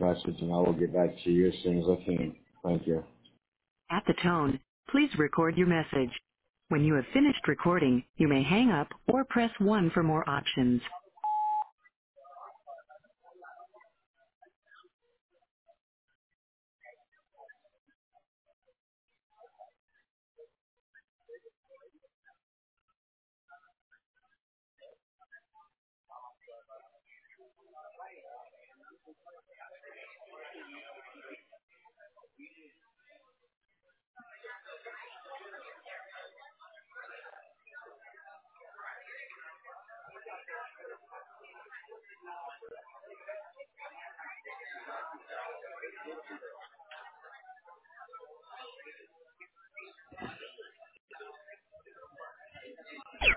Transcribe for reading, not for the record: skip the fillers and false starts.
message, and I will get back to you as soon as I can. Thank you. At the tone, please record your message. When you have finished recording, you may hang up or press 1 for more options.